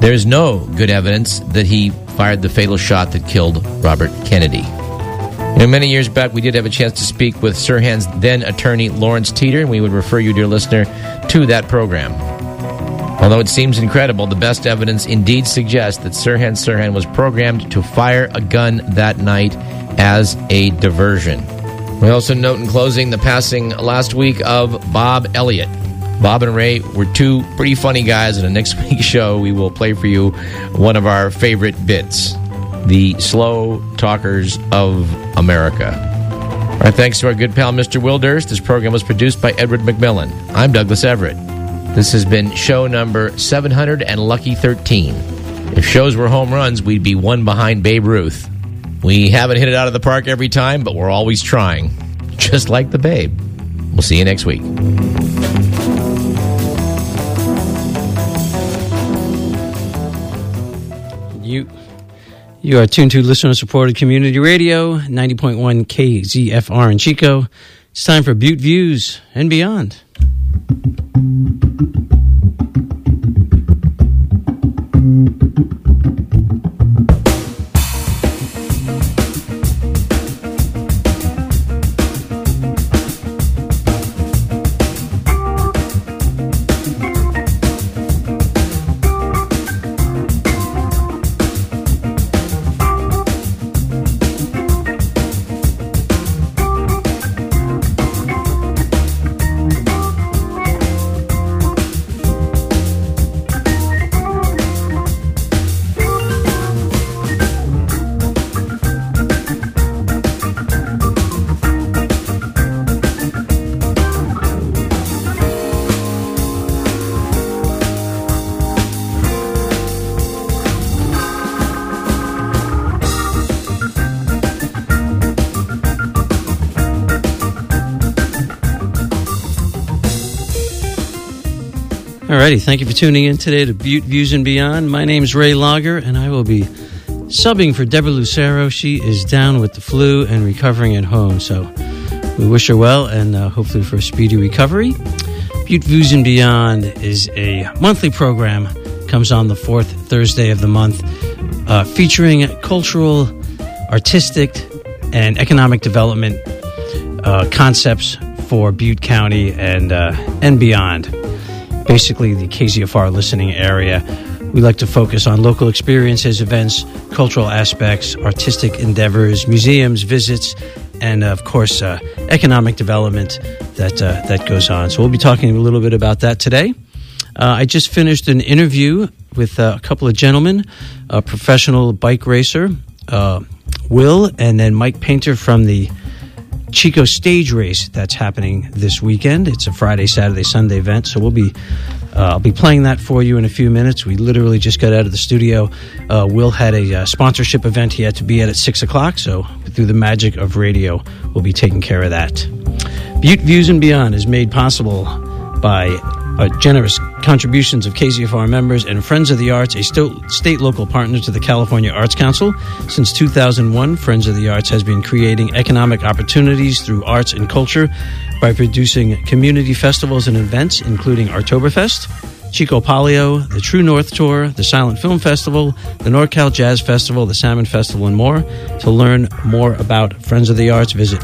There's no good evidence that he fired the fatal shot that killed Robert Kennedy. Many years back, we did have a chance to speak with Sirhan's then-attorney, Lawrence Teeter, and we would refer you, dear listener, to that program. Although it seems incredible, the best evidence indeed suggests that Sirhan was programmed to fire a gun that night as a diversion. We also note in closing the passing last week of Bob Elliott. Bob and Ray were two pretty funny guys, and in next week's show, we will play for you one of our favorite bits, the slow talkers of America. Our thanks to our good pal, Mr. Will Durst. This program was produced by Edward McMillan. I'm Douglas Everett. This has been show number 700 and lucky 13. If shows were home runs, we'd be one behind Babe Ruth. We haven't hit it out of the park every time, but we're always trying. Just like the Babe. We'll see you next week. You are tuned to listener-supported community radio, 90.1 KZFR in Chico. It's time for Butte Views and Beyond. Alrighty, thank you for tuning in today to Butte Views and Beyond. My name is Ray Lager, and I will be subbing for Deborah Lucero. She is down with the flu and recovering at home, so we wish her well and hopefully for a speedy recovery. Butte Views and Beyond is a monthly program, comes on the fourth Thursday of the month, featuring cultural, artistic, and economic development concepts for Butte County and beyond. Basically the KZFR listening area. We like to focus on local experiences, events, cultural aspects, artistic endeavors, museums, visits, and of course economic development that goes on. So we'll be talking a little bit about that today. I just finished an interview with a couple of gentlemen, a professional bike racer, Will, and then Mike Painter from the Chico Stage Race that's happening this weekend. It's a Friday, Saturday, Sunday event, so I'll be playing that for you in a few minutes. We literally just got out of the studio. Will had a sponsorship event he had to be at 6 o'clock, so through the magic of radio, we'll be taking care of that. Butte Views and Beyond is made possible by generous contributions of KZFR members and Friends of the Arts, a state local partner to the California Arts Council. Since 2001, Friends of the Arts has been creating economic opportunities through arts and culture by producing community festivals and events, including Artoberfest, Chico Palio, the True North Tour, the Silent Film Festival, the NorCal Jazz Festival, the Salmon Festival, and more. To learn more about Friends of the Arts, visit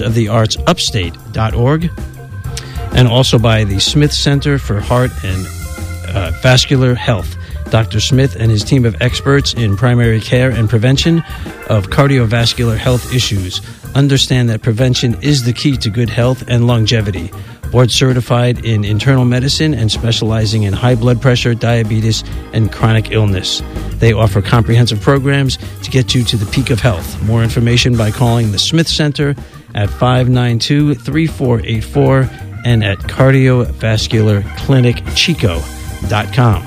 friendsoftheartsupstate.org. And also by the Smith Center for Heart and Vascular Health. Dr. Smith and his team of experts in primary care and prevention of cardiovascular health issues understand that prevention is the key to good health and longevity. Board certified in internal medicine and specializing in high blood pressure, diabetes, and chronic illness. They offer comprehensive programs to get you to the peak of health. More information by calling the Smith Center at 592-3484 and at cardiovascularclinicchico.com.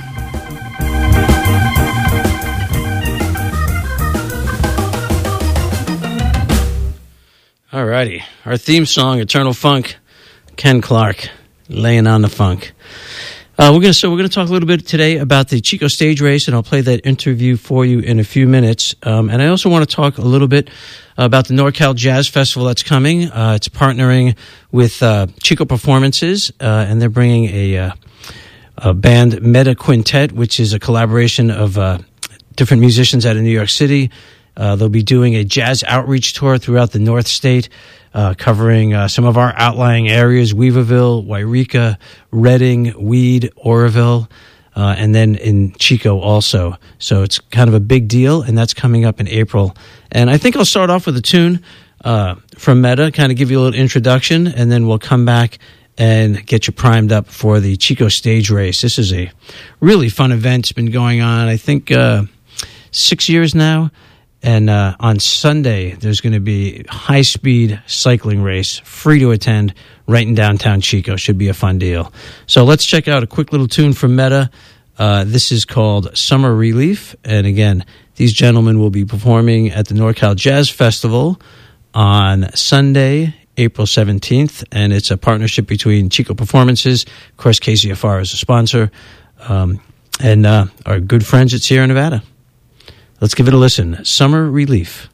All righty. Our theme song, Eternal Funk, Ken Clark, laying on the funk. We're going to talk a little bit today about the Chico Stage Race, and I'll play that interview for you in a few minutes. And I also want to talk a little bit about the NorCal Jazz Festival that's coming. It's partnering with Chico Performances, and they're bringing band Meta Quintet, which is a collaboration of different musicians out of New York City. They'll be doing a jazz outreach tour throughout the North State, covering some of our outlying areas, Weaverville, Wairika, Reading, Weed, Oroville, and then in Chico also. So it's kind of a big deal, and that's coming up in April. And I think I'll start off with a tune from Meta, kind of give you a little introduction, and then we'll come back and get you primed up for the Chico Stage Race. This is a really fun event. It's been going on, I think, 6 years now. And on Sunday, there's going to be a high-speed cycling race, free to attend, right in downtown Chico. Should be a fun deal. So let's check out a quick little tune from Meta. This is called Summer Relief. And again, these gentlemen will be performing at the NorCal Jazz Festival on Sunday, April 17th, and it's a partnership between Chico Performances, of course KZFR is a sponsor, and our good friends at Sierra Nevada. Let's give it a listen. Summer Relief.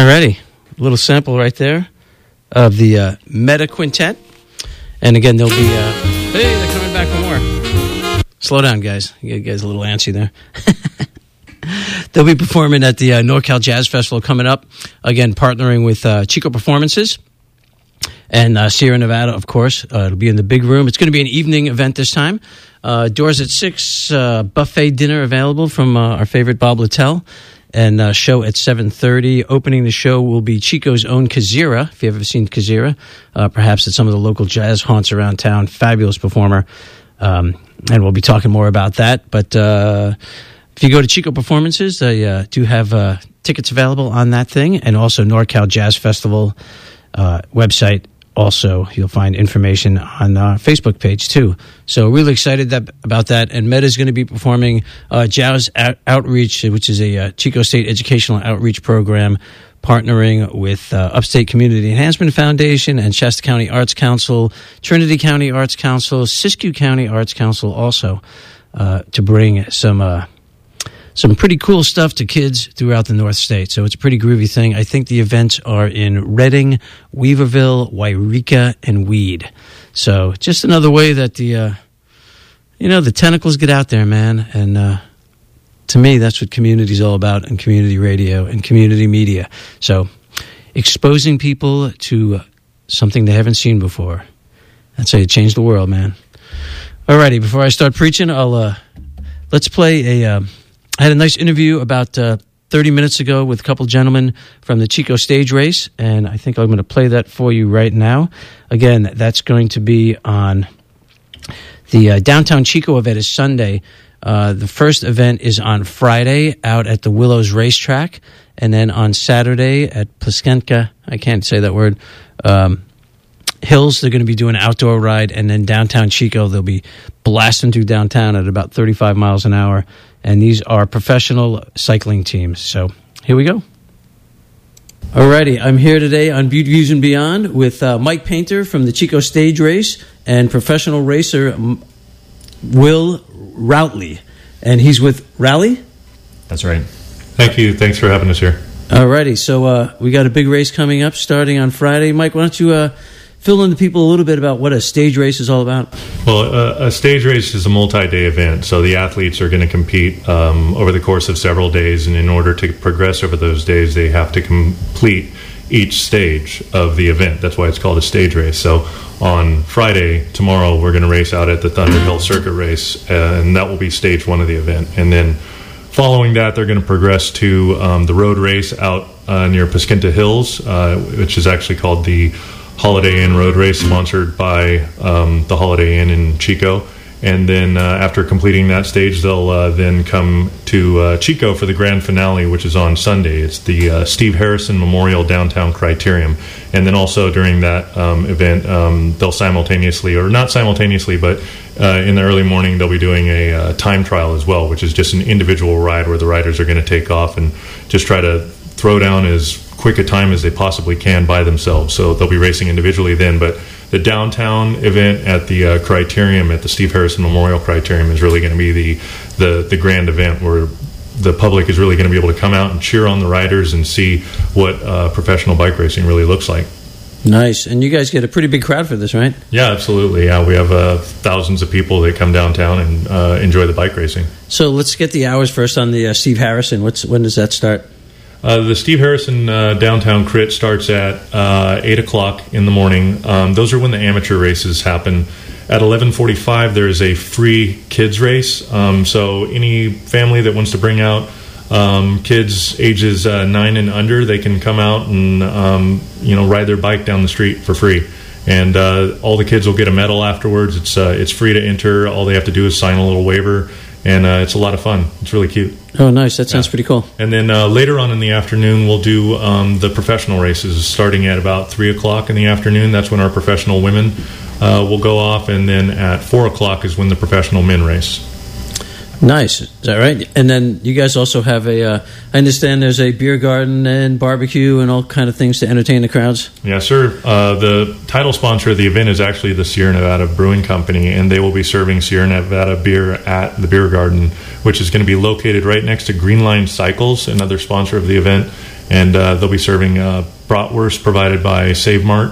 Alrighty, a little sample right there of the Meta Quintet. And again, they'll be... hey, they're coming back for more. Slow down, guys. You guys a little antsy there. They'll be performing at the NorCal Jazz Festival coming up. Again, partnering with Chico Performances and Sierra Nevada, of course. It'll be in the big room. It's going to be an evening event this time. Doors at 6, buffet dinner available from our favorite Bob Littell. And show at 7:30. Opening the show will be Chico's own Kazira, if you've ever seen Kazira, perhaps at some of the local jazz haunts around town. Fabulous performer. And we'll be talking more about that. But if you go to Chico Performances, they do have tickets available on that thing. And also NorCal Jazz Festival website. Also, you'll find information on our Facebook page, too. So really excited about that. And Meta is going to be performing Jazz Outreach, which is a Chico State educational outreach program, partnering with Upstate Community Enhancement Foundation and Shasta County Arts Council, Trinity County Arts Council, Siskiyou County Arts Council also, to bring some pretty cool stuff to kids throughout the North State. So it's a pretty groovy thing. I think the events are in Redding, Weaverville, Wairika, and Weed. So just another way that the tentacles get out there, man. And to me, that's what community's all about, and community radio and community media. So exposing people to something they haven't seen before. That's how you change the world, man. Alrighty, before I start preaching, let's play I had a nice interview about 30 minutes ago with a couple gentlemen from the Chico Stage Race, and I think I'm going to play that for you right now. Again, that's going to be on the Downtown Chico event is Sunday. The first event is on Friday out at the Willows Racetrack, and then on Saturday at Pliskenka, I can't say that word, Hills, they're going to be doing an outdoor ride, and then downtown Chico, they'll be blasting through downtown at about 35 miles an hour. And these are professional cycling teams. So here we go. Alrighty, I'm here today on Butte Views and Beyond with Mike Painter from the Chico Stage Race and professional racer Will Routley. And he's with Rally? That's right. Thank you. Thanks for having us here. Alrighty, so we got a big race coming up starting on Friday. Mike, why don't you fill in the people a little bit about what a stage race is all about? Well, a stage race is a multi-day event, so the athletes are going to compete over the course of several days, and in order to progress over those days, they have to complete each stage of the event. That's why it's called a stage race. So on Friday, tomorrow, we're going to race out at the Thunder Hill Circuit Race, and that will be stage one of the event. And then following that, they're going to progress to the road race out near Pliskenka Hills, which is actually called the Holiday Inn Road Race, sponsored by the Holiday Inn in Chico. And then after completing that stage, they'll then come to Chico for the grand finale, which is on Sunday. It's the Steve Harrison Memorial Downtown Criterium. And then also during that event, they'll simultaneously, or not simultaneously, but in the early morning, they'll be doing a time trial as well, which is just an individual ride where the riders are going to take off and just try to throw down as quick a time as they possibly can by themselves. So they'll be racing individually then, but the downtown event at the Criterium, at the Steve Harrison Memorial Criterium, is really going to be the grand event where the public is really going to be able to come out and cheer on the riders and see what professional bike racing really looks like. Nice. And you guys get a pretty big crowd for this, right? Yeah, absolutely. Yeah, we have thousands of people that come downtown and enjoy the bike racing. So let's get the hours first on the Steve Harrison. When does that start? The Steve Harrison Downtown Crit starts at 8 o'clock in the morning. Those are when the amateur races happen. At 11:45, there is a free kids race. So any family that wants to bring out kids ages 9 and under, they can come out and ride their bike down the street for free. And all the kids will get a medal afterwards. It's free to enter. All they have to do is sign a little waiver. And it's a lot of fun. It's really cute. Oh, nice. That sounds pretty cool. And then later on in the afternoon, we'll do the professional races starting at about 3 o'clock in the afternoon. That's when our professional women will go off. And then at 4 o'clock is when the professional men race. Nice. Is that right? And then you guys also have I understand there's a beer garden and barbecue and all kind of things to entertain the crowds? Yes, sir. The title sponsor of the event is actually the Sierra Nevada Brewing Company, and they will be serving Sierra Nevada beer at the beer garden, which is going to be located right next to Green Line Cycles, another sponsor of the event. and they'll be serving bratwurst provided by Save Mart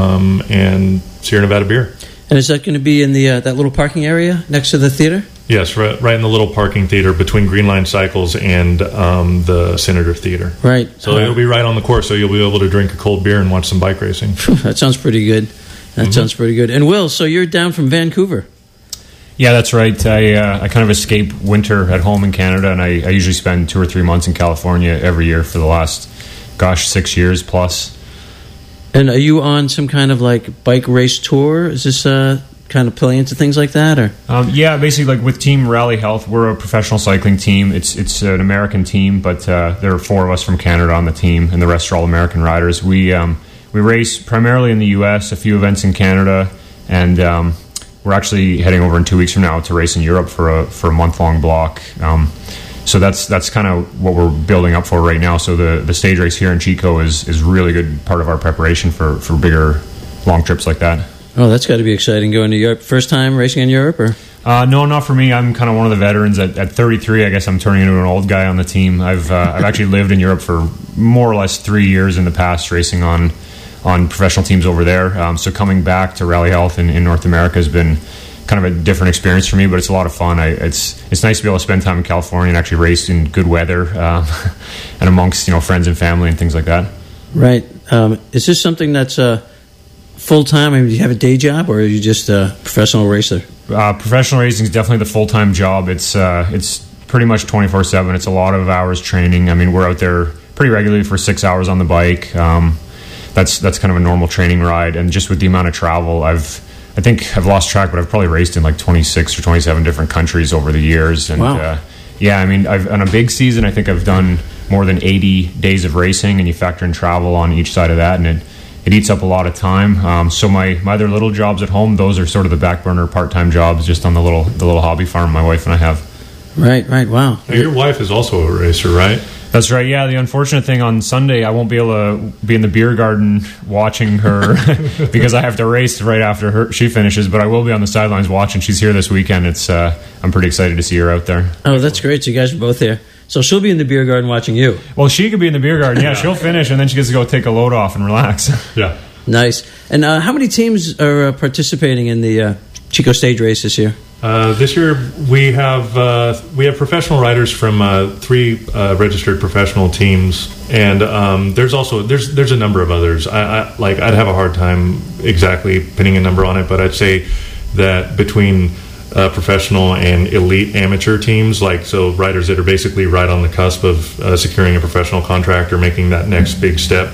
and Sierra Nevada Beer. And is that going to be in the that little parking area next to the theater? Yes, right in the little parking theater between Green Line Cycles and the Senator Theater. Right. So it'll be right on the course, so you'll be able to drink a cold beer and watch some bike racing. That sounds pretty good. Sounds pretty good. And Will, so you're down from Vancouver. Yeah, that's right. I kind of escape winter at home in Canada, and I usually spend 2 or 3 months in California every year for the last, 6 years plus. And are you on some kind of like bike race tour? Is this kind of play into things like that, or? Yeah, basically, like with Team Rally Health, we're a professional cycling team. It's an American team, but there are 4 of us from Canada on the team, and the rest are all American riders. We race primarily in the U.S., a few events in Canada, and we're actually heading over in 2 weeks from now to race in Europe for a month-long block. So that's kind of what we're building up for right now. So the stage race here in Chico is really good part of our preparation for bigger, long trips like that. Oh, that's got to be exciting going to Europe. First time racing in Europe, or? No, not for me. I'm kind of one of the veterans. At 33, I guess I'm turning into an old guy on the team. I've actually lived in Europe for more or less 3 years in the past, racing on professional teams over there. So coming back to Rally Health in North America has been kind of a different experience for me, but it's a lot of fun. It's nice to be able to spend time in California and actually race in good weather and amongst friends and family and things like that. Right. Is this something that's full time? I mean, do you have a day job, or are you just a professional racer? Professional racing is definitely the full time job. It's pretty much 24/7. It's a lot of hours training. I mean, we're out there pretty regularly for 6 hours on the bike. That's kind of a normal training ride, and just with the amount of travel, I think I've lost track, but I've probably raced in like 26 or 27 different countries over the years. And wow. Yeah, I mean, on a big season, I think I've done more than 80 days of racing, and you factor in travel on each side of that, and it eats up a lot of time. So my other little jobs at home, those are sort of the back burner part-time jobs, just on the little hobby farm my wife and I have. Right. Wow. Now, your wife is also a racer, right? That's right, yeah. The unfortunate thing, on Sunday, I won't be able to be in the beer garden watching her because I have to race right after she finishes, but I will be on the sidelines watching. She's here this weekend. I'm pretty excited to see her out there. Oh, that's great. So you guys are both here. So she'll be in the beer garden watching you. Well, she could be in the beer garden, yeah. She'll finish, and then she gets to go take a load off and relax. Yeah. Nice. And how many teams are participating in the Chico Stage Race this year? This year we have professional riders from 3 registered professional teams, and there's a number of others. I'd have a hard time exactly pinning a number on it, but I'd say that between professional and elite amateur teams, so riders that are basically right on the cusp of securing a professional contract or making that next big step,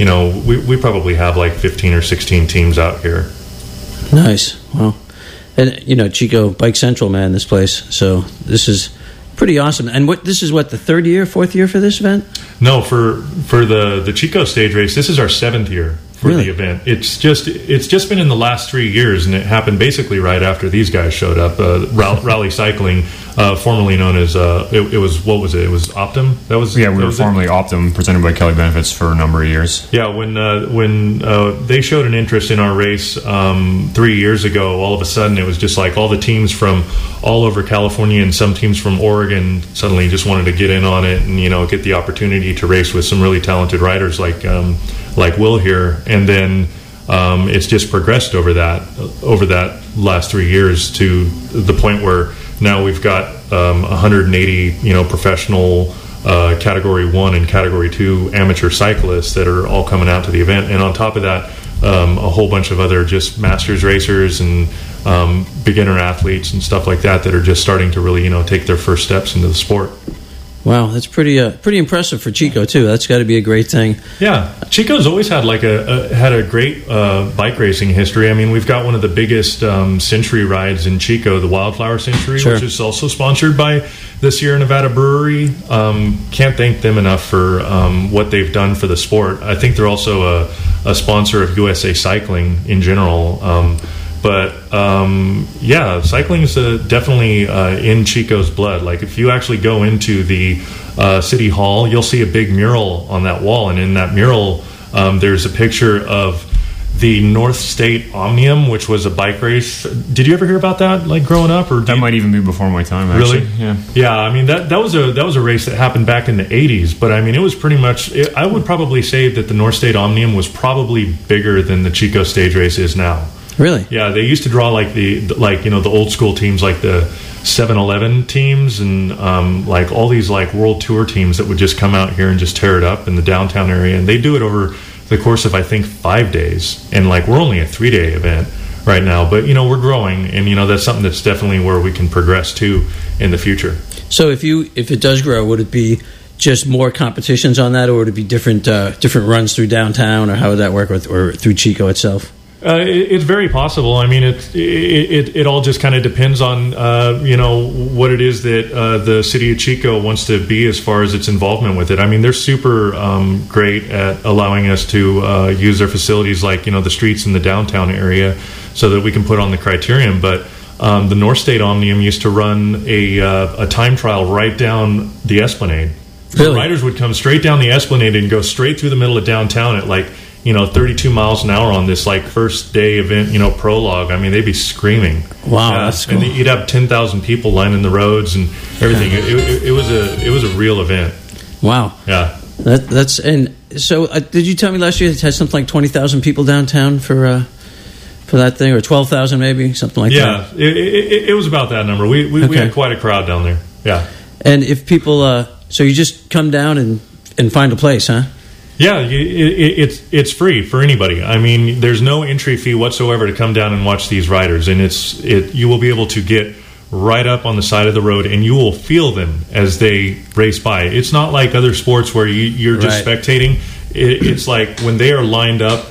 we probably have like 15 or 16 teams out here. Nice. Wow. And Chico Bike Central, man, this place. So this is pretty awesome. And this is the 3rd year, 4th year for this event? No, for the Chico Stage Race, this is our 7th year for really? The event. It's just been in the last 3 years, and it happened basically right after these guys showed up. Rally Cycling, formerly known as it was Optum. We were formerly Optum, presented by Kelly Benefits for a number of years. Yeah, when they showed an interest in our race 3 years ago, all of a sudden it was just like all the teams from all over California and some teams from Oregon suddenly just wanted to get in on it and get the opportunity to race with some really talented riders like Will here, and then it's just progressed over that last 3 years to the point where now we've got 180 professional Category 1 and Category 2 amateur cyclists that are all coming out to the event, and on top of that a whole bunch of other just masters racers and beginner athletes and stuff like that are just starting to really take their first steps into the sport. Wow, that's pretty impressive for Chico too. That's got to be a great thing. Yeah, Chico's always had a great bike racing history. I mean, we've got one of the biggest century rides in Chico, the Wildflower Century, sure. which is also sponsored by the Sierra Nevada Brewery. Can't thank them enough for what they've done for the sport. I think they're also a sponsor of USA Cycling in general. But cycling is definitely in Chico's blood. Like if you actually go into the city hall, you'll see a big mural on that wall, and in that mural there's a picture of the North State Omnium, which was a bike race. Did you ever hear about that, like growing up? Or that might even be before my time, actually. Really? Yeah. I mean, that was a race that happened back in the 80s, but I mean, it was pretty much. I would probably say that the North State Omnium was probably bigger than the Chico stage race is now. Really? Yeah, they used to draw like the old school teams, like the 7-Eleven teams, and like all these like world tour teams that would just come out here and just tear it up in the downtown area, and they do it over the course of I think 5 days, and like we're only a 3-day event right now, but we're growing, and that's something that's definitely where we can progress to in the future. So if it does grow, would it be just more competitions on that, or would it be different runs through downtown, or how would that work, or through Chico itself? It's very possible. I mean, it all just kind of depends on what it is that the city of Chico wants to be as far as its involvement with it. I mean, they're super great at allowing us to use their facilities, like the streets in the downtown area, so that we can put on the criterium. But the North State Omnium used to run a time trial right down the Esplanade. Really? The riders would come straight down the Esplanade and go straight through the middle of downtown at like 32 miles an hour on this like first day event, prologue. I mean, they'd be screaming. Wow, that's cool. And you'd have 10,000 people lining the roads and everything. It was a real event. Wow. Yeah. That's and so. Did you tell me last year it had something like 20,000 people downtown for that thing, or 12,000 maybe, something like that? Yeah, it was about that number. We had quite a crowd down there. Yeah. And if people, so you just come down and find a place, huh? Yeah, it's free for anybody. I mean, there's no entry fee whatsoever to come down and watch these riders, and you will be able to get right up on the side of the road, and you will feel them as they race by. It's not like other sports where you're just spectating. It's like when they are lined up,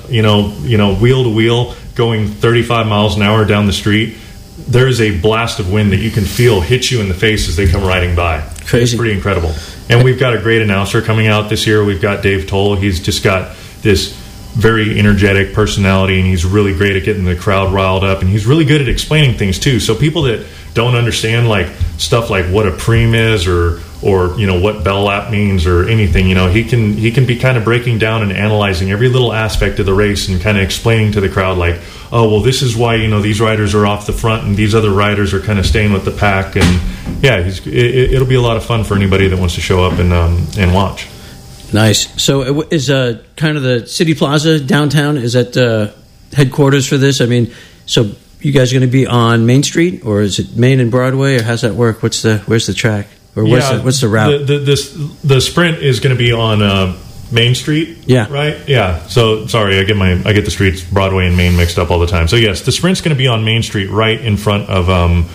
wheel to wheel, going 35 miles an hour down the street. There is a blast of wind that you can feel hit you in the face as they come riding by. Crazy. It's pretty incredible. And we've got a great announcer coming out this year. We've got Dave Toll. He's just got this very energetic personality, and he's really great at getting the crowd riled up, and he's really good at explaining things too. So people that don't understand like stuff like what a preem is or what bell lap means or anything, he can be kind of breaking down and analyzing every little aspect of the race and kind of explaining to the crowd like, oh, well, this is why these riders are off the front and these other riders are kind of staying with the pack. And yeah, it'll be a lot of fun for anybody that wants to show up and watch. Nice. So is kind of the City Plaza downtown, is that headquarters for this? I mean, so you guys are going to be on Main Street, or is it Main and Broadway, or how's that work? Where's the track, or what's the route? The sprint is going to be on Main Street. Yeah. Right. Yeah. So sorry, I get the streets Broadway and Main mixed up all the time. So yes, the sprint's going to be on Main Street, right in front of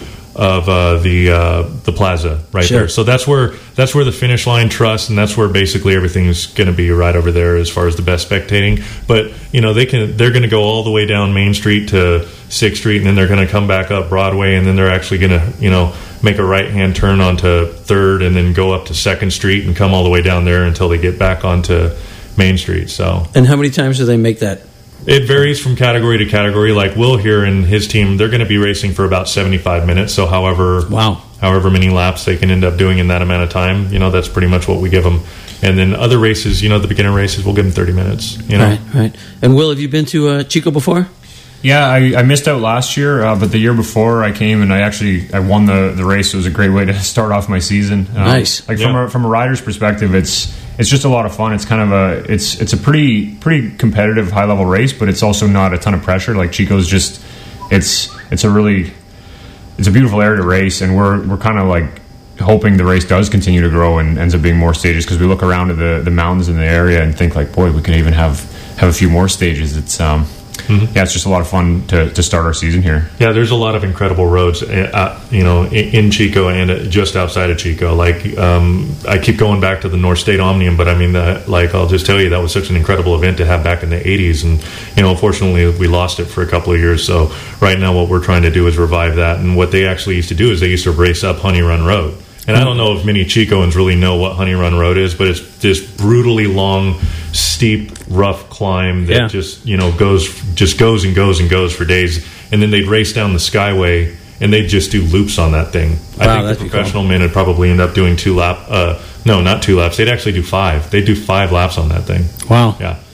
the plaza right there. So that's where the finish line truss, and that's where basically everything's going to be right over there as far as the best spectating. But they're going to go all the way down Main Street to 6th Street, and then they're going to come back up Broadway, and then they're actually going to make a right hand turn onto 3rd, and then go up to 2nd Street and come all the way down there until they get back onto Main Street. So, and how many times do they make that? It varies from category to category. Like Will here and his team, they're going to be racing for about 75 minutes. So however many laps they can end up doing in that amount of time, that's pretty much what we give them. And then other races, the beginner races, we'll give them 30 minutes. Right. And Will, have you been to Chico before? Yeah, I missed out last year, but the year before I came and I won the race. It was a great way to start off my season. Nice. From a rider's perspective, it's just a lot of fun. It's kind of it's a pretty competitive high level race, but it's also not a ton of pressure. Like Chico's just it's a beautiful area to race, and we're kind of like hoping the race does continue to grow and ends up being more stages, because we look around at the mountains in the area and think like, boy, we could even have a few more stages. It's Yeah, it's just a lot of fun to start our season here. Yeah, there's a lot of incredible roads, in Chico and just outside of Chico. Like, I keep going back to the North State Omnium, but I mean, I'll just tell you, that was such an incredible event to have back in the 80s, and unfortunately, we lost it for a couple of years. So right now, what we're trying to do is revive that. And what they actually used to do is they used to race up Honey Run Road. And I don't know if many Chicoans really know what Honey Run Road is, but it's this brutally long, steep, rough climb that just goes and goes and goes for days. And then they'd race down the Skyway, and they'd just do loops on that thing. Wow, I think the professional men would probably end up doing 2 laps. No, not 2 laps. They'd actually do 5. They'd do 5 laps on that thing. Wow. Yeah.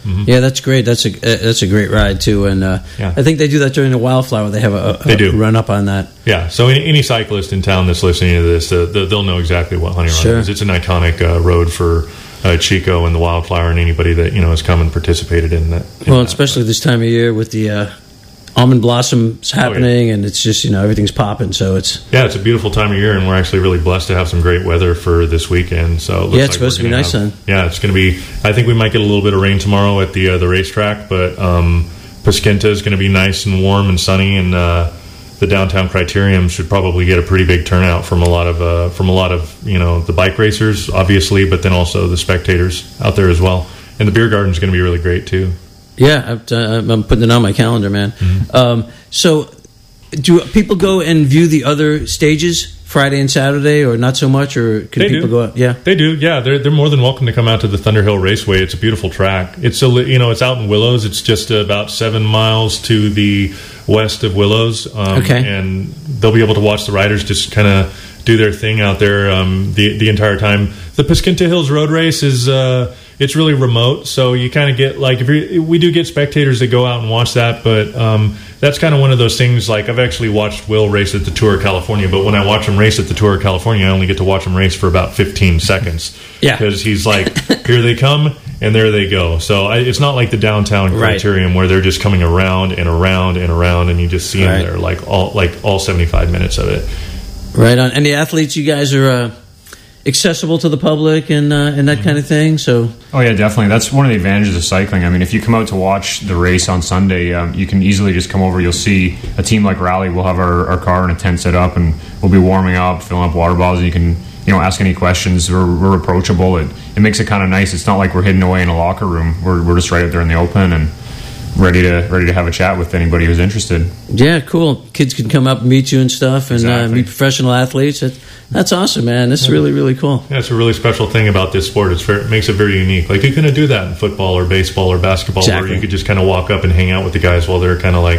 Yeah, that's great. That's a great ride too, and I think they do that during the Wildflower. They have a run up on that. Yeah, so any cyclist in town that's listening to this, they'll know exactly what Honey Run is. It's an iconic road for Chico and the Wildflower, and anybody that has come and participated in that. Especially this time of year with the almond blossoms happening, and it's just everything's popping. So it's a beautiful time of year, and we're actually really blessed to have some great weather for this weekend. So it looks it's supposed to be nice. Then it's going to be. I think we might get a little bit of rain tomorrow at the racetrack, but Pasquinta is going to be nice and warm and sunny, and the downtown Criterium should probably get a pretty big turnout from a lot of the bike racers, obviously, but then also the spectators out there as well. And the beer garden is going to be really great too. Yeah, I'm putting it on my calendar, man. Mm-hmm. So, do people go and view the other stages Friday and Saturday, or not so much, or can people go out? Yeah, they do. Yeah, they're more than welcome to come out to the Thunderhill Raceway. It's a beautiful track. It's it's out in Willows. It's just about 7 miles to the west of Willows. And they'll be able to watch the riders just kind of do their thing out there the entire time. The Pasquinta Hills Road Race is. It's really remote, so you kind of get we do get spectators that go out and watch that, but that's kind of one of those things. Like I've actually watched Will race at the Tour of California, but when I watch him race at the Tour of California, I only get to watch him race for about 15 seconds. Yeah, because he's like, here they come and there they go. So it's not like the downtown Criterium where they're just coming around and around and around, and you just see them there like all 75 minutes of it. Right on. And the athletes, you guys are accessible to the public and that kind of thing. So definitely, that's one of the advantages of cycling. I mean, if you come out to watch the race on Sunday, you can easily just come over. You'll see a team like Rally. We'll have our car and a tent set up, and we'll be warming up, filling up water bottles, and you can ask any questions. We're approachable. It makes it kind of nice. It's not like we're hidden away in a locker room. We're just right out there in the open and ready to have a chat with anybody who's interested. Yeah, cool. Kids can come up and meet you and stuff, and meet professional athletes. That's awesome, man. That's really, really cool. Yeah, it's a really special thing about this sport. It makes it very unique. Like you couldn't do that in football or baseball or basketball, where you could just kind of walk up and hang out with the guys while they're kind of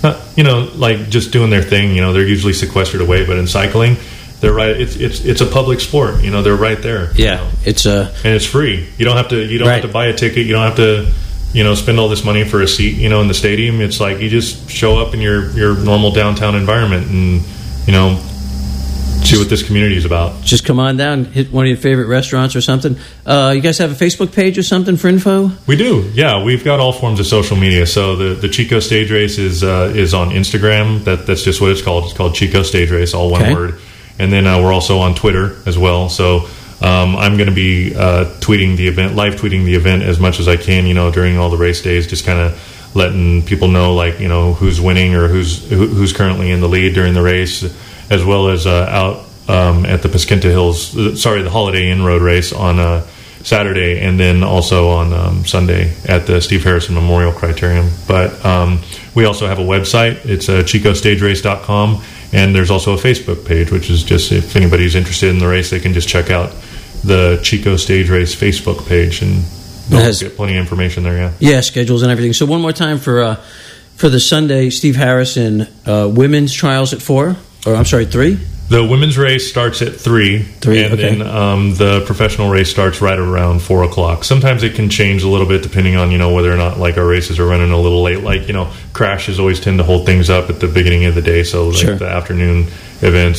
like just doing their thing. They're usually sequestered away, but in cycling, they're right. It's a public sport. They're right there. Yeah, and it's free. You don't have to buy a ticket. You don't have to spend all this money for a seat, in the stadium. It's like you just show up in your normal downtown environment and, see what this community is about. Just come on down, hit one of your favorite restaurants or something. You guys have a Facebook page or something for info? We do, yeah. We've got all forms of social media. So the Chico Stage Race is on Instagram. That's just what it's called. It's called Chico Stage Race, all one word. And then we're also on Twitter as well. So I'm going to be live tweeting the event as much as I can, during all the race days, just kind of letting people know, who's winning or who's currently in the lead during the race, as well as out at the Pasquinta Hills, the Holiday Inn Road Race on Saturday, and then also on Sunday at the Steve Harrison Memorial Criterium. But we also have a website. It's chicostagerace.com, and there's also a Facebook page, which is just, if anybody's interested in the race, they can just check out the Chico Stage Race Facebook page, and they'll get plenty of information there. Yeah, schedules and everything. So one more time for the Sunday, Steve Harrison women's trials at 4, or I'm sorry, 3. The women's race starts at 3, and then the professional race starts right around 4 o'clock. Sometimes it can change a little bit depending on whether or not our races are running a little late. Crashes always tend to hold things up at the beginning of the day, so the afternoon events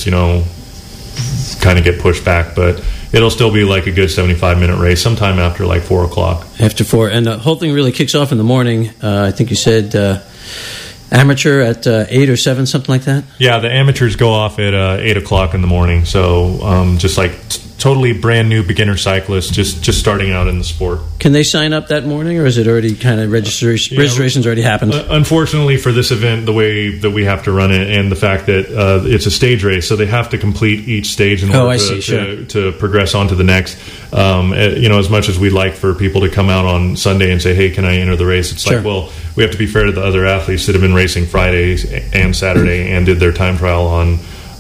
kind of get pushed back, but it'll still be like a good 75-minute race sometime after 4 o'clock. After 4, and the whole thing really kicks off in the morning. I think you said amateur at 8 or 7, something like that? Yeah, the amateurs go off at 8 o'clock in the morning. So just totally brand new beginner cyclists just starting out in the sport. Can they sign up that morning, or is it already kind of registration's already happened? Unfortunately for this event, the way that we have to run it, and the fact that it's a stage race, so they have to complete each stage in order to progress on to the next. As much as we'd like for people to come out on Sunday and say, hey, can I enter the race? It's well, we have to be fair to the other athletes that have been racing Fridays and Saturday and did their time trial on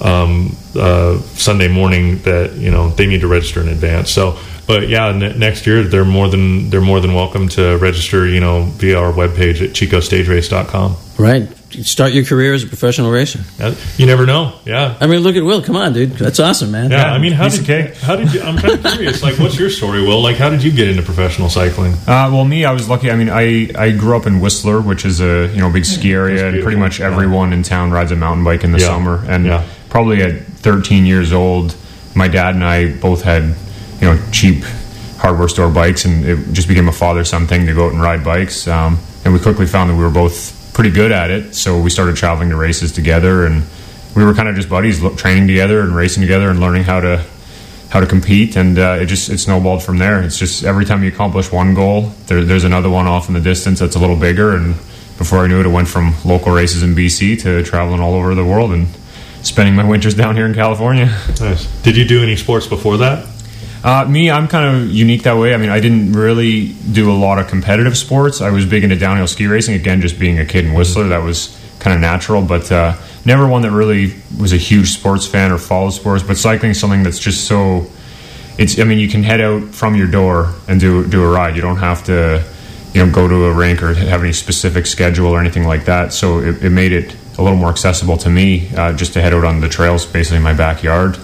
Sunday morning, that they need to register in advance. So, but yeah, next year they're more than welcome to register, via our webpage at chicostagerace.com. Right. start your career as a professional racer. You never know. Yeah. I mean, look at Will. Come on, dude. That's awesome, man. Yeah. I mean, how did you? I'm kind of curious. Like, what's your story, Will? Like, how did you get into professional cycling? Well, me, I was lucky. I mean, I grew up in Whistler, which is a big ski area, and pretty much everyone in town rides a mountain bike in the summer. And probably at 13 years old, my dad and I both had cheap hardware store bikes, and it just became a father-son thing to go out and ride bikes. And we quickly found that we were both pretty good at it, so we started traveling to races together, and we were kind of just buddies, training together and racing together and learning how to compete, and it snowballed from there. It's just every time you accomplish one goal, there's another one off in the distance that's a little bigger, and before I knew it, it went from local races in BC to traveling all over the world and spending my winters down here in California. Nice. Did you do any sports before that? Me, I'm kind of unique that way. I mean, I didn't really do a lot of competitive sports. I was big into downhill ski racing. Again, just being a kid in Whistler, that was kind of natural, but never one that really was a huge sports fan or followed sports. But cycling is something that's just so... you can head out from your door and do a ride. You don't have to go to a rink or have any specific schedule or anything like that. So it made it a little more accessible to me just to head out on the trails, basically in my backyard.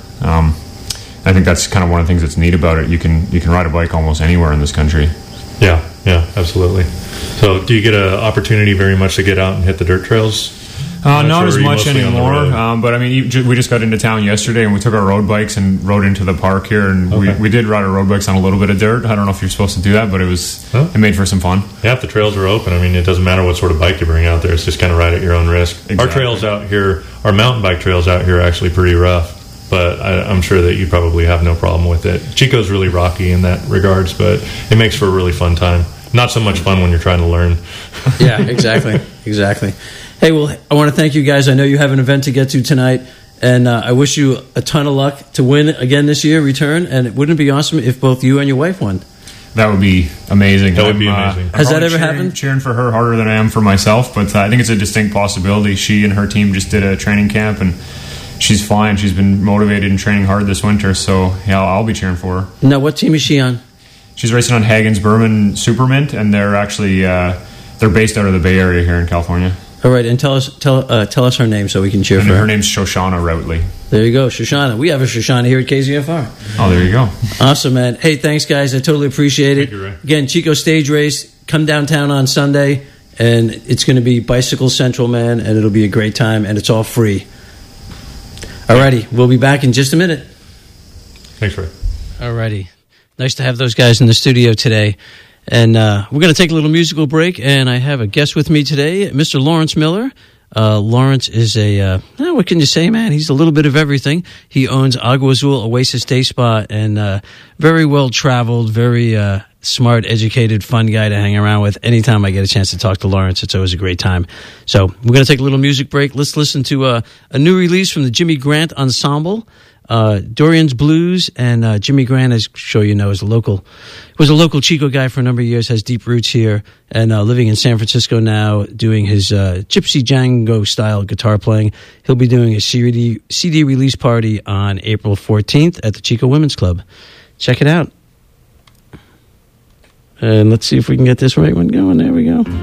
I think that's kind of one of the things that's neat about it. You can ride a bike almost anywhere in this country. Yeah, absolutely. So do you get an opportunity very much to get out and hit the dirt trails? Not as much anymore, but I mean, we just got into town yesterday and we took our road bikes and rode into the park here, and we did ride our road bikes on a little bit of dirt. I don't know if you're supposed to do that, but it made for some fun. Yeah, if the trails are open, I mean, it doesn't matter what sort of bike you bring out there. It's just kind of ride at your own risk. Exactly. Our trails out here, our mountain bike trails out here are actually pretty rough, but I'm sure that you probably have no problem with it. Chico's really rocky in that regards, but it makes for a really fun time. Not so much fun when you're trying to learn. Yeah, exactly. Hey, well, I want to thank you guys. I know you have an event to get to tonight, and I wish you a ton of luck to win again this year, return, and wouldn't it be awesome if both you and your wife won? That would be amazing. That would be amazing. Has that ever happened? Cheering for her harder than I am for myself, but I think it's a distinct possibility. She and her team just did a training camp, and she's fine. She's been motivated and training hard this winter, so yeah, I'll be cheering for her. Now, what team is she on? She's racing on Hagen's Berman Supermint, and they're actually they're based out of the Bay Area here in California. All right, and tell us her name so we can cheer for her. Her name's Shoshana Routley. There you go, Shoshana. We have a Shoshana here at KZFR. Oh, there you go. Awesome, man. Hey, thanks, guys. I totally appreciate it. Thank you, Ray. Again, Chico Stage Race. Come downtown on Sunday, and it's going to be Bicycle Central, man, and it'll be a great time, and it's all free. All righty, we'll be back in just a minute. Thanks, Ray. All righty. Nice to have those guys in the studio today. And we're going to take a little musical break, and I have a guest with me today, Mr. Lawrence Miller. Lawrence is what can you say, man? He's a little bit of everything. He owns Agua Azul Oasis Day Spa, and very well-traveled, very smart, educated, fun guy to hang around with. Anytime I get a chance to talk to Lawrence, it's always a great time. So we're going to take a little music break. Let's listen to a new release from the Jimmy Grant Ensemble. Dorian's Blues, and Jimmy Grant, as I'm sure you know, was a local Chico guy for a number of years, has deep roots here, and living in San Francisco now, doing his Gypsy Django style guitar playing. He'll be doing a CD release party on April 14th at the Chico Women's Club. Check it out. And let's see if we can get this right one going. There we go.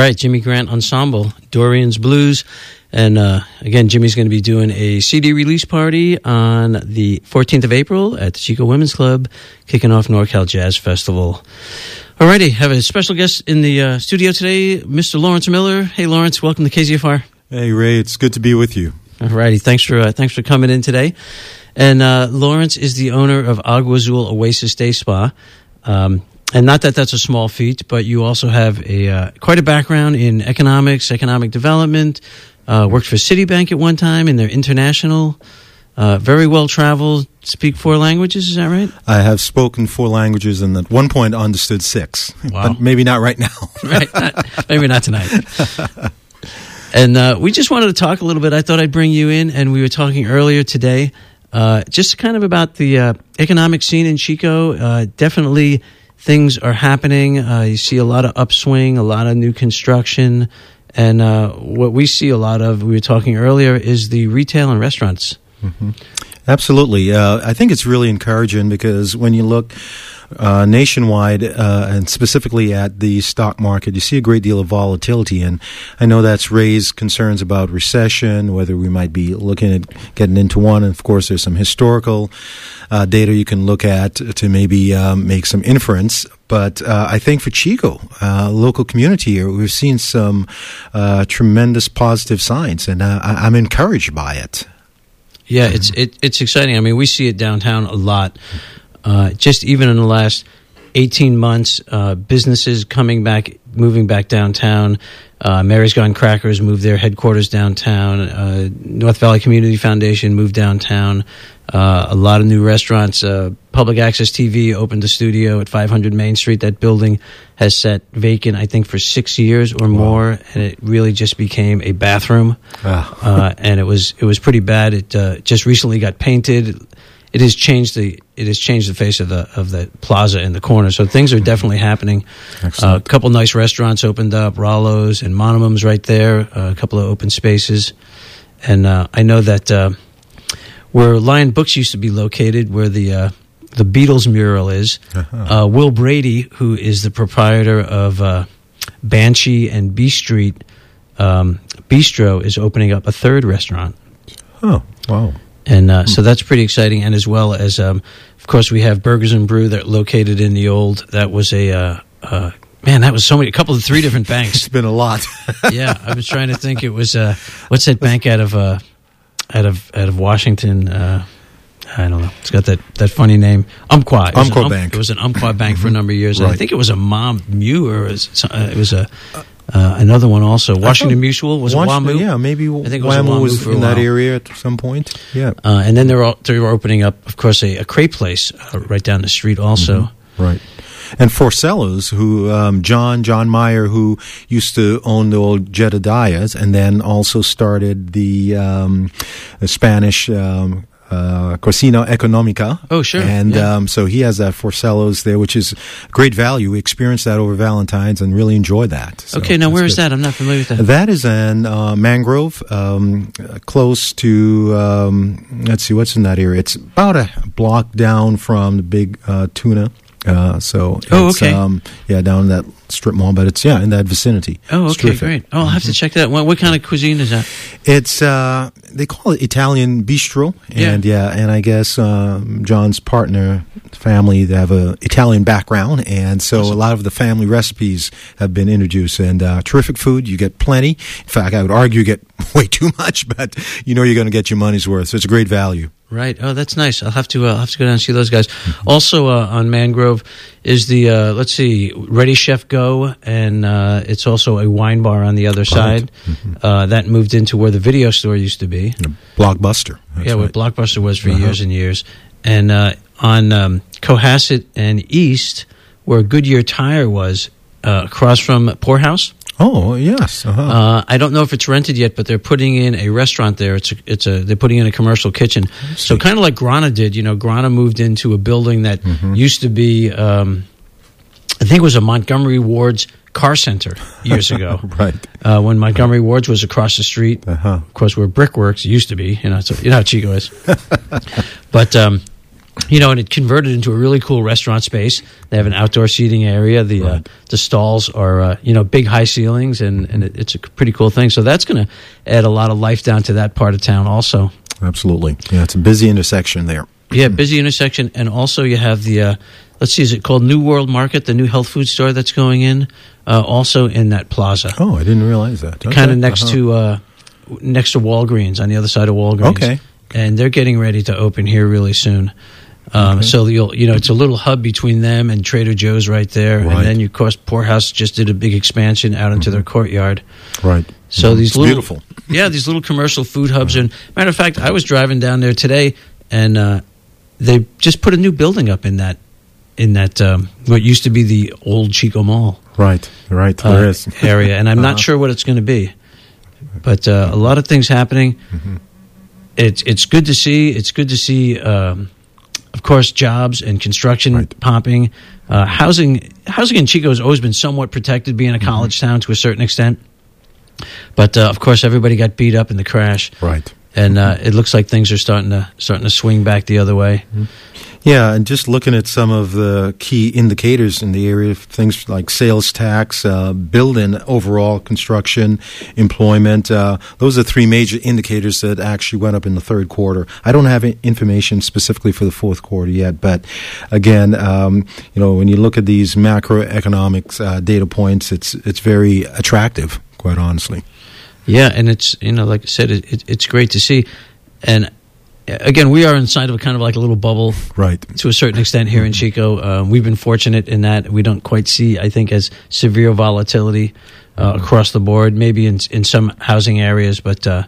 right, Jimmy Grant Ensemble, Dorian's Blues. And again, Jimmy's going to be doing a CD release party on the 14th of April at the Chico Women's Club, kicking off NorCal Jazz Festival. All righty, have a special guest in the studio today, Mr. Lawrence Miller. Hey, Lawrence, welcome to KZFR. Hey, Ray, it's good to be with you. All righty, thanks for coming in today. And Lawrence is the owner of Agua Azul Oasis Day Spa. And not that that's a small feat, but you also have quite a background in economics, economic development. Worked for Citibank at one time in their international. Very well traveled. Speak 4 languages. Is that right? I have spoken 4 languages, and at one point understood 6. Wow. But maybe not right now. Right. Maybe not tonight. And we just wanted to talk a little bit. I thought I'd bring you in, and we were talking earlier today, just kind of about the economic scene in Chico. Definitely, things are happening. You see a lot of upswing, a lot of new construction. And what we see a lot of, we were talking earlier, is the retail and restaurants. Mm-hmm. Absolutely. I think it's really encouraging because when you look nationwide and specifically at the stock market, you see a great deal of volatility. And I know that's raised concerns about recession, whether we might be looking at getting into one. And, of course, there's some historical data you can look at to maybe make some inference. But I think for Chico, local community here, we've seen some tremendous positive signs, and I'm encouraged by it. Yeah, it's exciting. I mean, we see it downtown a lot. Just even in the last 18 months, businesses moving back downtown. Mary's Gone Crackers moved their headquarters downtown. North Valley Community Foundation moved downtown. A lot of new restaurants. Public Access TV opened a studio at 500 Main Street. That building has sat vacant, I think, for 6 years or more, and it really just became a bathroom. And it was pretty bad. It just recently got painted. It has changed the face of the plaza in the corner. So things are definitely happening. A couple nice restaurants opened up, Rollo's and Monumum's right there. A couple of open spaces, and I know that where Lion Books used to be located, where the Beatles mural is, Will Brady, who is the proprietor of Banshee and B Street Bistro, is opening up a 3rd restaurant. Oh, wow. And so that's pretty exciting. And as well as, of course, we have Burgers and Brew that are located in the old. That was a a couple of 3 different banks. It's been a lot. Yeah, I was trying to think. It was what's that bank out of Washington? I don't know. It's got that funny name. Umpqua. Umpqua Bank. It was an Umpqua Bank for a number of years. Right. I think it was a Mom Mew, or it was another one also. Washington Mutual was WAMU. Yeah, maybe I think WAMU was for a in that while. area at some point. Yeah, and then they were opening up, of course, a crepe place right down the street also. Mm-hmm. Right. And Forcello's, who John Meyer, who used to own the old Jedediahs, and then also started the Spanish Cocina Economica. Oh, sure. And so he has that Forcello's there, which is great value. We experienced that over Valentine's and really enjoyed that. So okay, now where is that? I'm not familiar with that. That is in Mangrove, close to, let's see, what's in that area? It's about a block down from the big tuna. Okay. Down in that strip mall, but it's in that vicinity. Oh, okay, great. Oh, I'll have to check that out. What kind of cuisine is that? It's they call it Italian bistro, and and I guess John's partner family, they have a Italian background, and so a lot of the family recipes have been introduced, and terrific food. You get plenty. In fact, I would argue you get way too much, but you know you're going to get your money's worth. So it's a great value. Right. Oh, that's nice. I'll have to go down and see those guys. Also on Mangrove is the Ready Chef Go, and it's also a wine bar on the other side. Mm-hmm. That moved into where the video store used to be. Blockbuster. Where Blockbuster was for years and years. And on Cohasset and East, where Goodyear Tire was, across from Poorhouse. Oh, yes. I don't know if it's rented yet, but they're putting in a restaurant there. They're putting in a commercial kitchen. So kind of like Grana did. You know, Grana moved into a building that used to be, I think it was a Montgomery Ward's car center years ago. Right. When Montgomery Ward's was across the street, of course, where Brickworks used to be. You know how Chico is. But and it converted into a really cool restaurant space. They have an outdoor seating area. The stalls are big high ceilings, and it's a pretty cool thing. So that's going to add a lot of life down to that part of town also. Absolutely. Yeah, it's a busy intersection there. Yeah, busy intersection. And also you have the, is it called New World Market, the new health food store that's going in, also in that plaza. Oh, I didn't realize that. Okay. Kind of next to Walgreens, on the other side of Walgreens. Okay. And they're getting ready to open here really soon. So it's a little hub between them and Trader Joe's right there. Right. And then, of course, Poorhouse just did a big expansion out into their courtyard. Right. So these little, beautiful. Yeah, these little commercial food hubs. And matter of fact, I was driving down there today, and they just put a new building up in that what used to be the old Chico Mall. Right. There is area, and I'm not sure what it's going to be, but a lot of things happening. Mm-hmm. It's good to see. It's good to see. Of course, jobs and construction popping. Housing in Chico has always been somewhat protected, being a college town to a certain extent. But of course, everybody got beat up in the crash. Right. And it looks like things are starting to swing back the other way. Mm-hmm. Yeah, and just looking at some of the key indicators in the area, things like sales tax, building overall construction, employment, those are three major indicators that actually went up in the third quarter. I don't have information specifically for the fourth quarter yet, but again, when you look at these macroeconomics data points, it's very attractive, quite honestly. Yeah, and it's, like I said, it's great to see. And again, we are inside of a kind of like a little bubble, right? To a certain extent here in Chico. We've been fortunate in that we don't quite see, I think, as severe volatility across the board. Maybe in some housing areas, but for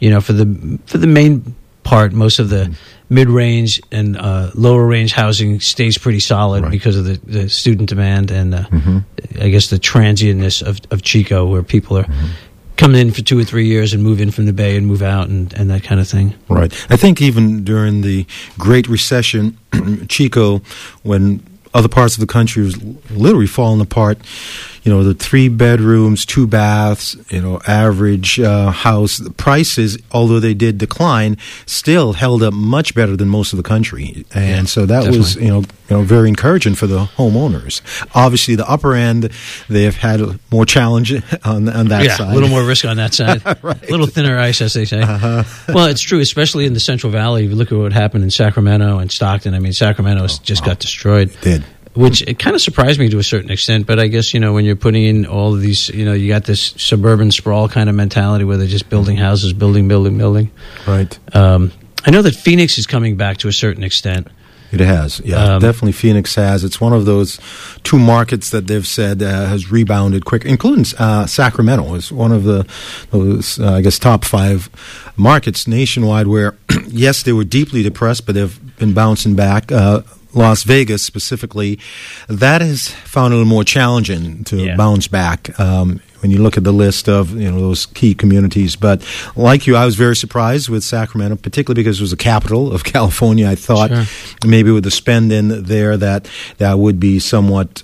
the main part, most of the mid-range and lower range housing stays pretty solid because of the student demand and I guess the transientness of Chico, where people are coming in for 2 or 3 years and move in from the Bay and move out and that kind of thing. Right. I think even during the Great Recession, Chico, when other parts of the country was literally falling apart, the 3 bedrooms, 2 baths, average house, the prices, although they did decline, still held up much better than most of the country. And so that definitely was, very encouraging for the homeowners. Obviously, the upper end, they've had more challenge on that side. A little more risk on that side. Right. A little thinner ice, as they say. Well, it's true, especially in the Central Valley. If you look at what happened in Sacramento and Stockton, I mean, Sacramento just got destroyed. It did. Which it kind of surprised me to a certain extent, but I guess, when you're putting in all of these, you got this suburban sprawl kind of mentality where they're just building houses, building. Right. I know that Phoenix is coming back to a certain extent. It has, yeah. Definitely Phoenix has. It's one of those 2 markets that they've said has rebounded quick, including Sacramento is one of those, I guess, top 5 markets nationwide where, yes, they were deeply depressed, but they've been bouncing back. Las Vegas specifically, that has found it a little more challenging to bounce back when you look at the list of those key communities. But like you, I was very surprised with Sacramento, particularly because it was the capital of California. I thought maybe with the spend in there that would be somewhat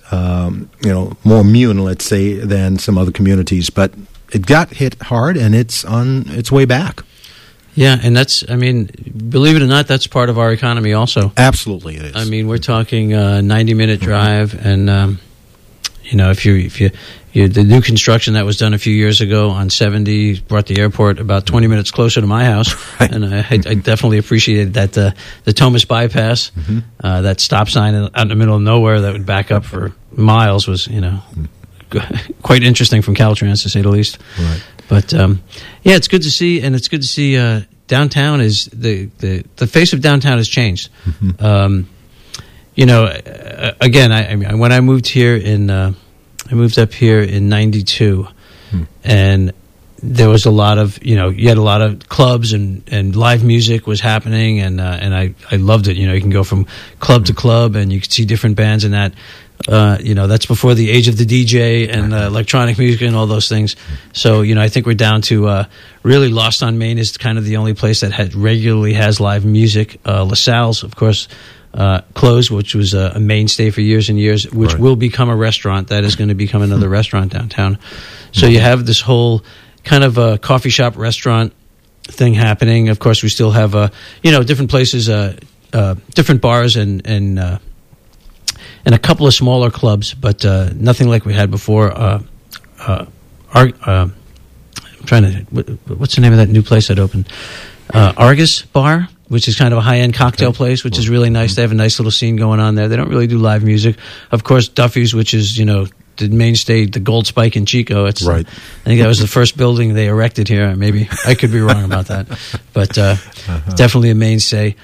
more immune, let's say, than some other communities. But it got hit hard, and it's on its way back. Yeah, and that's, believe it or not, that's part of our economy also. Absolutely it is. We're talking 90-minute drive, and, if you the new construction that was done a few years ago on 70 brought the airport about 20 minutes closer to my house, and I definitely appreciated that the Thomas bypass, that stop sign out in the middle of nowhere that would back up for miles was, quite interesting from Caltrans, to say the least. Right. But it's good to see, and it's good to see downtown is the face of downtown has changed. Again, when I moved here I moved up here in '92, and there was a lot of you had a lot of clubs and live music was happening, and I loved it. You can go from club to club, and you could see different bands and that. That's before the age of the DJ and electronic music and all those things. So, I think we're down to really Lost on Main is kind of the only place that regularly has live music. LaSalle's, of course, closed, which was a mainstay for years and years, which will become a restaurant. That is going to become another restaurant downtown. So you have this whole kind of a coffee shop restaurant thing happening. Of course, we still have, different places. different bars and a couple of smaller clubs, but nothing like we had before. I'm trying to. What's the name of that new place that opened? Argus Bar, which is kind of a high-end cocktail place, which is really nice. They have a nice little scene going on there. They don't really do live music. Of course, Duffy's, which is, the mainstay, the Gold Spike in Chico. It's right. I think that was the first building they erected here. Maybe I could be wrong about that, but definitely a mainstay.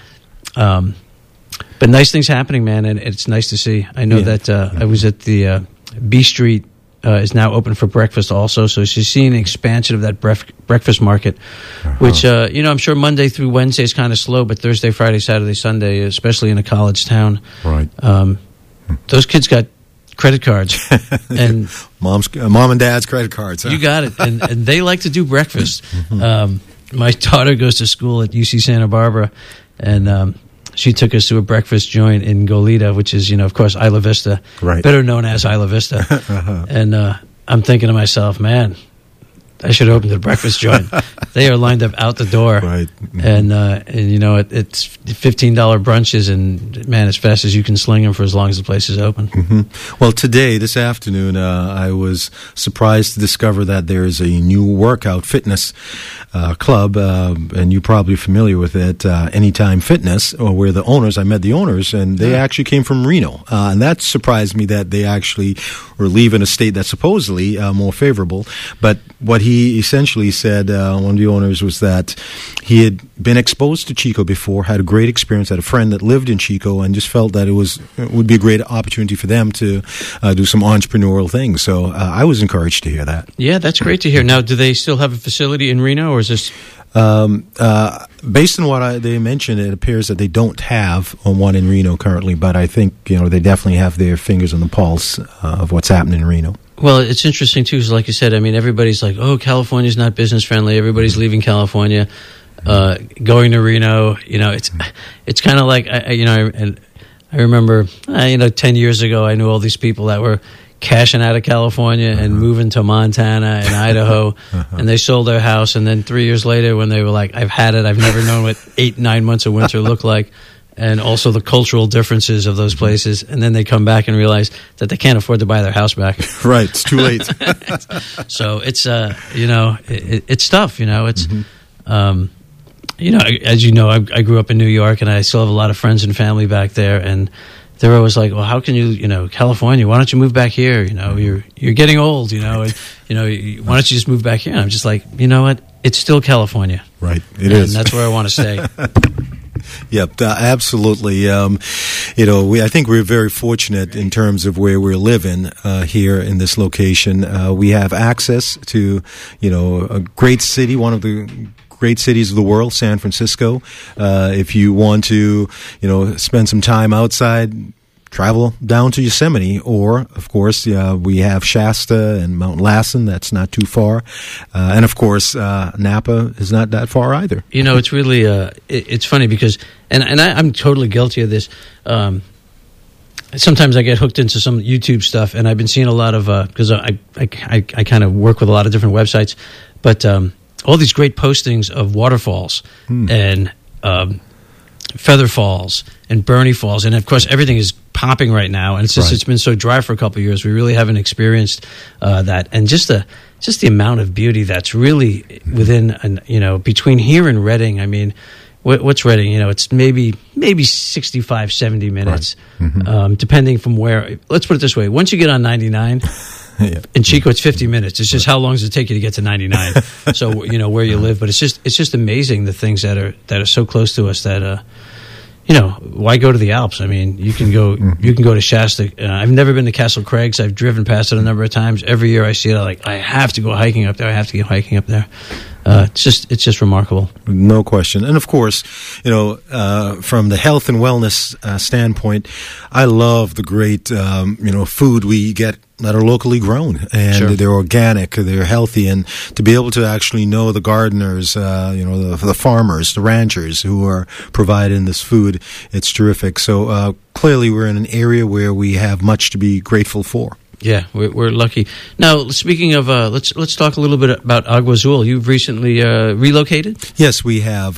But nice things happening, man, and it's nice to see. I know that I was at the B Street is now open for breakfast also, so she's seeing an expansion of that breakfast market, which, I'm sure Monday through Wednesday is kind of slow, but Thursday, Friday, Saturday, Sunday, especially in a college town, right? Those kids got credit cards, and mom and dad's credit cards. Huh? You got it, and they like to do breakfast. My daughter goes to school at UC Santa Barbara, and she took us to a breakfast joint in Goleta, which is, of course, Isla Vista, right. Better known as Isla Vista. And I'm thinking to myself, man, I should open the breakfast joint. They are lined up out the door, right? And it's $15 brunches, and man, as fast as you can sling them for as long as the place is open. Well, this afternoon, I was surprised to discover that there is a new workout fitness club, and you're probably familiar with it, Anytime Fitness, where I met the owners, and they actually came from Reno, and that surprised me that they actually were leaving a state that's supposedly more favorable. But what he essentially said, one of the owners, was that he had been exposed to Chico before, had a great experience, had a friend that lived in Chico, and just felt that it would be a great opportunity for them to do some entrepreneurial things. So I was encouraged to hear that. Yeah, that's great to hear. Now, do they still have a facility in Reno, or is this... based on what they mentioned, it appears that they don't have one in Reno currently, but I think they definitely have their fingers on the pulse of what's happening in Reno. Well, it's interesting too, because like you said, I mean, everybody's like, "Oh, California's not business friendly." Everybody's leaving California, going to Reno. It's kind of like I remember 10 years ago, I knew all these people that were cashing out of California and moving to Montana and Idaho, and they sold their house, and then 3 years later, when they were like, "I've had it. I've never known what 8-9 months of winter look like." And also the cultural differences of those places. And then they come back and realize that they can't afford to buy their house back. Right. It's too late. So it's, it's tough, It's, as you know, I grew up in New York, and I still have a lot of friends and family back there. And they're always like, well, how can you, California, why don't you move back here? You're getting old, and, why don't you just move back here? And I'm just like, you know what? It's still California. Right. It is. And that's where I want to stay. Yep, absolutely. I think we're very fortunate in terms of where we're living here in this location. We have access to, a great city, one of the great cities of the world, San Francisco. If you want to, spend some time outside, travel down to Yosemite, or, of course, we have Shasta and Mount Lassen. That's not too far. And, of course, Napa is not that far either. It's really, it's funny because, and I'm totally guilty of this. Sometimes I get hooked into some YouTube stuff, and I've been seeing a lot of, because I kind of work with a lot of different websites, but all these great postings of waterfalls and Feather Falls and Bernie Falls, and of course everything is popping right now, and it's been so dry for a couple of years. We really haven't experienced that, and just the amount of beauty that's really within between here and Redding. I mean, what's Redding? It's maybe 65, 70 minutes, depending from where. Let's put it this way: once you get on 99. Yeah. In Chico, it's 50 minutes. It's just how long does it take you to get to 99? So where you live, but it's just amazing the things that are so close to us that why go to the Alps? I mean, you can go to Shasta. I've never been to Castle Crags. I've driven past it a number of times. Every year I see it, I'm like, I have to go hiking up there. I have to go hiking up there. It's just remarkable. No question. And of course, from the health and wellness standpoint, I love the great food we get that are locally grown, and they're organic, they're healthy, and to be able to actually know the gardeners, the farmers, the ranchers who are providing this food, it's terrific. So clearly we're in an area where we have much to be grateful for. Yeah, we're lucky. Now, speaking of, let's talk a little bit about Agua Azul. You've recently relocated? Yes, we have.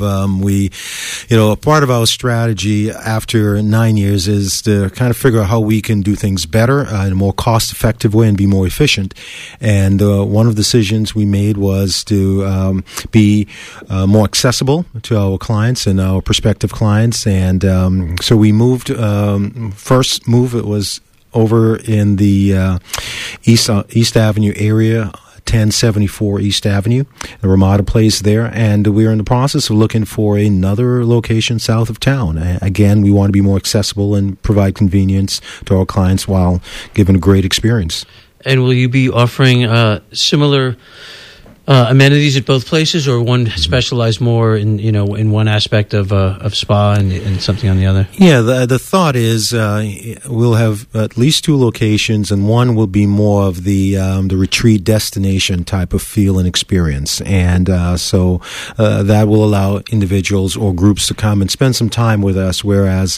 A part of our strategy after 9 years is to kind of figure out how we can do things better in a more cost-effective way and be more efficient. And one of the decisions we made was to be more accessible to our clients and our prospective clients. And so we moved. First move, it was over in the East Avenue area, 1074 East Avenue, the Ramada Place there, and we're in the process of looking for another location south of town. Again, we want to be more accessible and provide convenience to our clients while giving a great experience. And will you be offering similar amenities at both places, or one specialized more in one aspect of spa and something on the other? Yeah, the thought is we'll have at least two locations, and one will be more of the retreat destination type of feel and experience, and so that will allow individuals or groups to come and spend some time with us. Whereas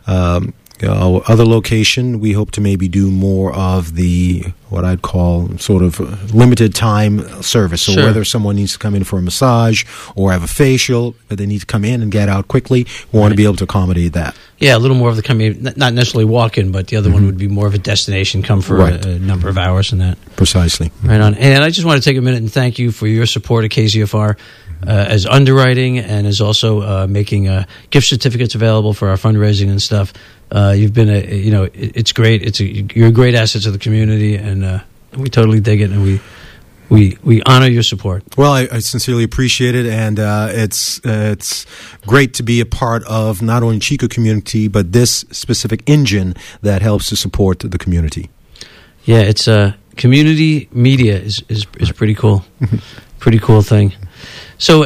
our other location, we hope to maybe do more of the what I'd call sort of limited time service. So whether someone needs to come in for a massage or have a facial, but they need to come in and get out quickly, we want to be able to accommodate that. Yeah, a little more of the not necessarily walk-in, but the other one would be more of a destination, come for a number of hours and that. Precisely. Right on. And I just want to take a minute and thank you for your support of KZFR as underwriting and as also making gift certificates available for our fundraising and stuff. You've been it's great. You're a great asset to the community, and we totally dig it, and we honor your support. Well, I sincerely appreciate it, and it's great to be a part of not only Chico community, but this specific engine that helps to support the community. Yeah, it's community media is pretty cool. Pretty cool thing. So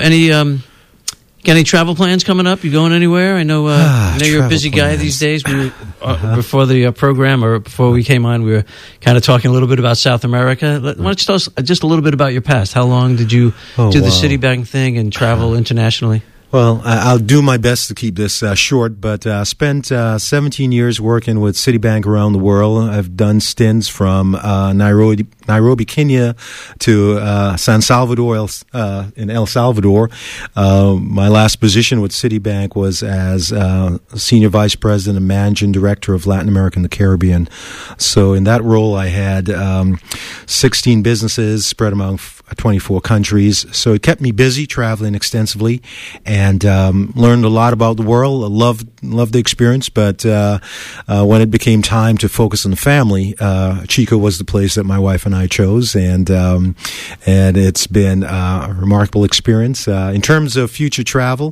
got any travel plans coming up? You going anywhere? I know you're a busy guy these days. We were, before the program, or before we came on, we were kind of talking a little bit about South America. Why don't you tell us just a little bit about your past? How long did you do the Citibank thing and travel internationally? Well, I'll do my best to keep this short, but spent 17 years working with Citibank around the world. I've done stints from Nairobi, Kenya, to San Salvador in El Salvador. My last position with Citibank was as Senior Vice President and Managing Director of Latin America and the Caribbean. So in that role, I had 16 businesses spread among 24 countries. So it kept me busy, traveling extensively, and learned a lot about the world. I loved the experience, but when it became time to focus on the family, Chico was the place that my wife and I chose, and it's been a remarkable experience. In terms of future travel,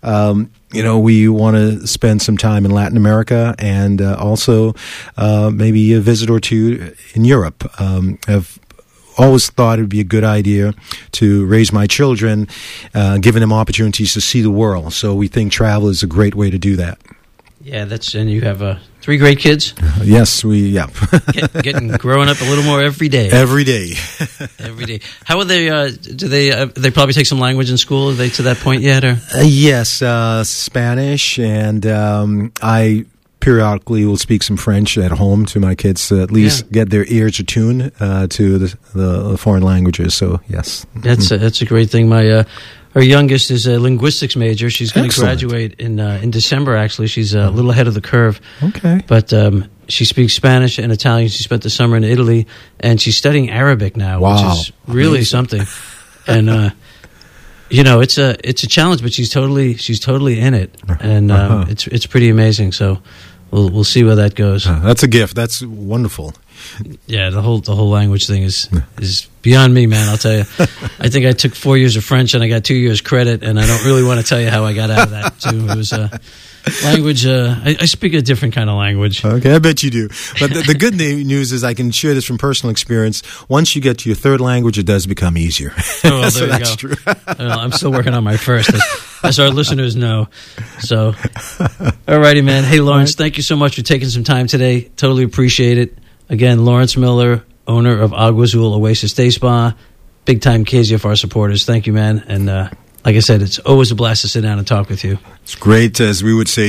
we want to spend some time in Latin America, and also maybe a visit or two in Europe. I've always thought it would be a good idea to raise my children, giving them opportunities to see the world. So we think travel is a great way to do that. Yeah, and you have 3 great kids? Yes, Getting growing up a little more every day. Every day. Every day. How are they? Do they probably take some language in school? Are they to that point yet? Or? Yes, Spanish, and I periodically will speak some French at home to my kids to at least get their ears attuned to the foreign languages. So yes, that's a great thing. Our youngest is a linguistics major. She's going to graduate in December. Actually, she's a little ahead of the curve. Okay, but she speaks Spanish and Italian. She spent the summer in Italy, and she's studying Arabic now, which is really something. And it's a challenge, but she's totally in it, and it's pretty amazing. So we'll see where that goes. That's a gift. That's wonderful. Yeah, the whole language thing is beyond me, man. I'll tell you. I think I took 4 years of French and I got 2 years credit, and I don't really want to tell you how I got out of that too. It was language. I speak a different kind of language. Okay, I bet you do. But the good news is I can share this from personal experience. Once you get to your third language, it does become easier. Oh, well, there you that's go. True. I'm still working on my first, as our listeners know. So, all righty, man. Hey, Lawrence, thank you so much for taking some time today. Totally appreciate it. Again, Lawrence Miller, owner of Agua Azul Oasis Day Spa, big-time KZFR supporters. Thank you, man. And like I said, it's always a blast to sit down and talk with you. It's great, as we would say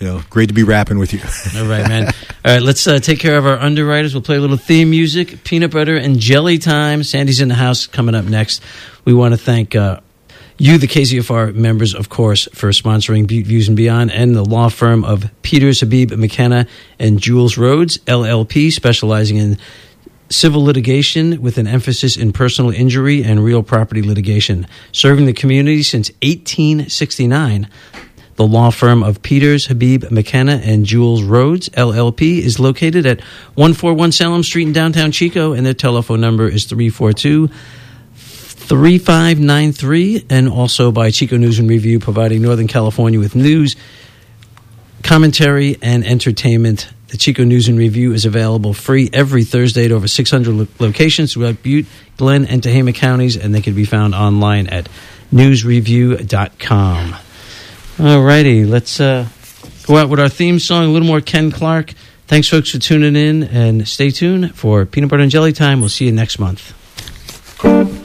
great to be rapping with you. All right, man. All right, let's take care of our underwriters. We'll play a little theme music, Peanut Butter and Jelly Time. Sandy's in the house coming up next. We want to thank you, the KZFR members, of course, for sponsoring Butte Views and Beyond, and the law firm of Peters, Habib, McKenna, and Jules Rhodes, LLP, specializing in civil litigation with an emphasis in personal injury and real property litigation. Serving the community since 1869, the law firm of Peters, Habib, McKenna, and Jules Rhodes, LLP, is located at 141 Salem Street in downtown Chico, and their telephone number is 342-3593, and also by Chico News and Review, providing Northern California with news, commentary, and entertainment. The Chico News and Review is available free every Thursday at over 600 locations throughout Butte, Glenn, and Tehama counties, and they can be found online at newsreview.com. All righty, let's go out with our theme song, a little more Ken Clark. Thanks, folks, for tuning in, and stay tuned for Peanut Butter and Jelly Time. We'll see you next month.